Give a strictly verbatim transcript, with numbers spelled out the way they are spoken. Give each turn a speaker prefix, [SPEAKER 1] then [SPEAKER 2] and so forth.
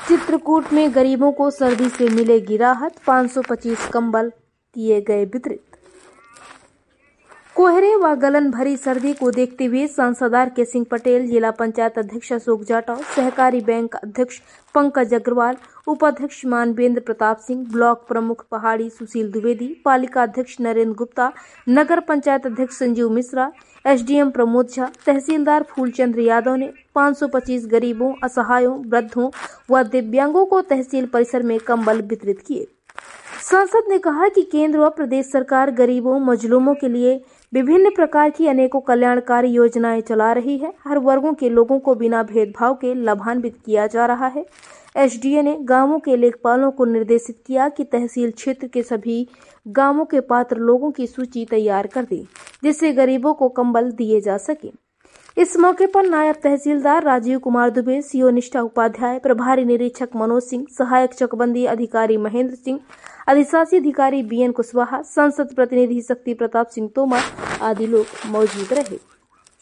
[SPEAKER 1] चित्रकूट में गरीबों को सर्दी से मिलेगी राहत, पाँच सौ पच्चीस कंबल किए गए वितरित। कोहरे व गलन भरी सर्दी को देखते हुए सांसद आर के सिंह पटेल, जिला पंचायत अध्यक्ष अशोक जाटव, सहकारी बैंक अध्यक्ष पंकज अग्रवाल, उपाध्यक्ष मानवेंद्र प्रताप सिंह, ब्लॉक प्रमुख पहाड़ी सुशील द्विवेदी, पालिका अध्यक्ष नरेंद्र गुप्ता, नगर पंचायत अध्यक्ष संजीव मिश्रा, एसडीएम प्रमोद झा, तहसीलदार फूलचंद्र यादव ने पाँच सौ पच्चीस गरीबों, असहायों, वृद्धों व दिव्यांगों को तहसील परिसर में कंबल वितरित किए। सांसद ने कहा कि केंद्र व प्रदेश सरकार गरीबों, मजलूमों के लिए विभिन्न प्रकार की अनेकों कल्याणकारी योजनाएं चला रही है। हर वर्गों के लोगों को बिना भेदभाव के लाभान्वित किया जा रहा है। एसडीए ने गांवों के लेखपालों को निर्देशित किया कि तहसील क्षेत्र के सभी गांवों के पात्र लोगों की सूची तैयार कर दें, जिससे गरीबों को कंबल दिए जा सके। इस मौके पर नायब तहसीलदार राजीव कुमार दुबे, सीओ निष्ठा उपाध्याय, प्रभारी निरीक्षक मनोज सिंह, सहायक चकबंदी अधिकारी महेंद्र सिंह, अधिशासी अधिकारी बीएन कुशवाहा, संसद प्रतिनिधि शक्ति प्रताप सिंह तोमर आदि लोग मौजूद रहे।